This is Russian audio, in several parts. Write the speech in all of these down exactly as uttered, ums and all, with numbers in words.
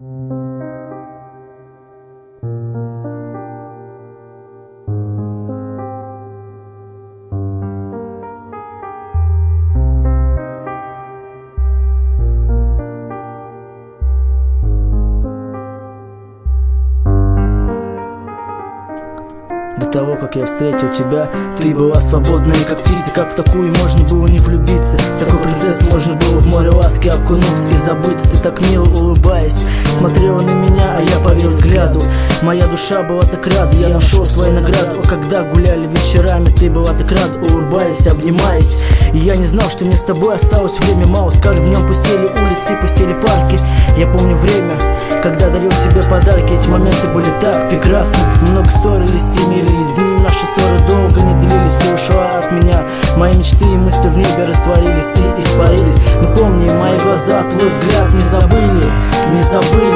До того, как я встретил тебя, ты была свободная, как птица. Как в такую можно было не влюбиться? Такой принцесс можно было в море ласки окунуться и забыться. Ты так мило улыбаясь смотрела на меня, а я повел взгляду. Моя душа была так рада, я нашел свою награду. А когда гуляли вечерами, ты была так рада, улыбаясь, обнимаясь. И я не знал, что мне с тобой осталось время мало. С каждым днем пустели улицы, пустели парки. Я помню время, когда дарил тебе подарки. Эти моменты были так прекрасны. Много ссорились и мирились, дни наши ссоры долго не длились. Ты ушла от меня, мои мечты и мысли в небе растворились и испарились. Но помни, мои глаза, твой взгляд не забыли, не забыли.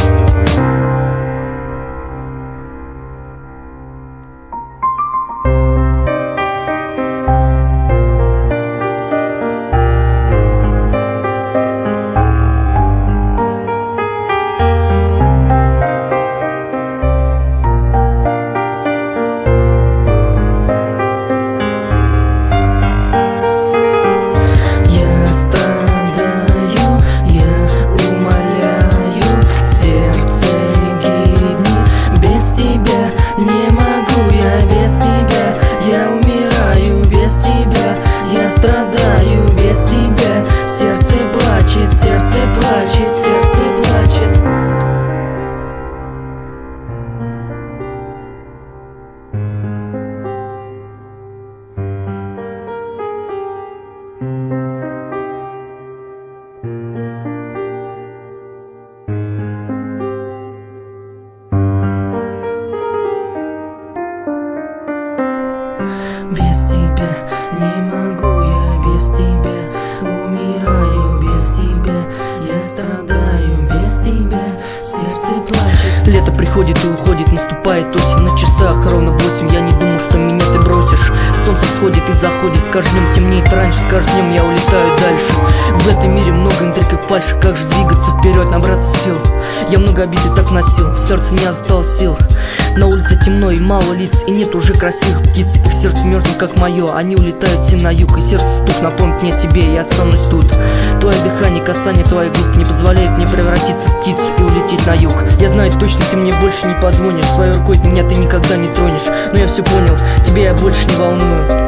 Без тебя не могу я, без тебя умираю, без тебя я страдаю, без тебя сердце плачет. Лето приходит и уходит, наступает осень. На часах ровно восемь, я не думаю, что меня ты бросишь. Солнце сходит и заходит, с каждым днем темнеет раньше, с каждым днем я улетаю дальше. В этом мире много интриг и фальши, как же двигаться вперед, набраться сил. Я много обид и так носил, в сердце не осталось сил. На улице темно и мало лиц, и нет уже красивых птиц. Их сердце мертвым, как мое, они улетают все на юг. И сердце стук напомнит мне тебе, я останусь тут. Твое дыхание, касание твоих губ не позволяет мне превратиться в птицу и улететь на юг. Я знаю точно, ты мне больше не позвонишь, своей рукой меня ты никогда не тронешь. Но я все понял, тебя я больше не волную.